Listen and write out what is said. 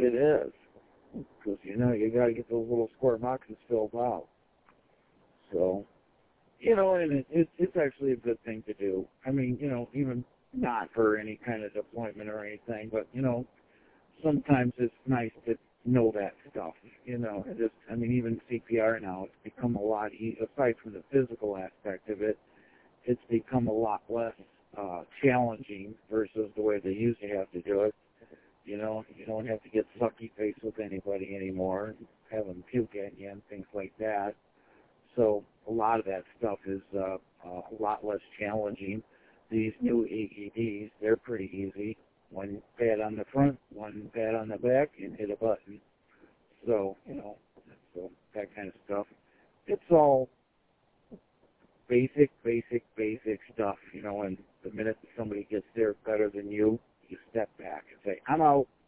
It is. Because, you know, you got to get those little square boxes filled out. So, you know, and it's actually a good thing to do. I mean, you know, even not for any kind of deployment or anything, but, you know, sometimes it's nice to know that stuff, you know. I mean, even CPR now, it's become a lot easier, aside from the physical aspect of it, it's become a lot less challenging versus the way they used to have to do it. You know, you don't have to get sucky face with anybody anymore, have them puke at you and things like that. So a lot of that stuff is a lot less challenging. These new AEDs, they're pretty easy. One pad on the front, one pad on the back, and hit a button. So, you know, so that kind of stuff. It's all basic stuff, you know, and the minute that somebody gets there better than you, you step back and say, I'm out.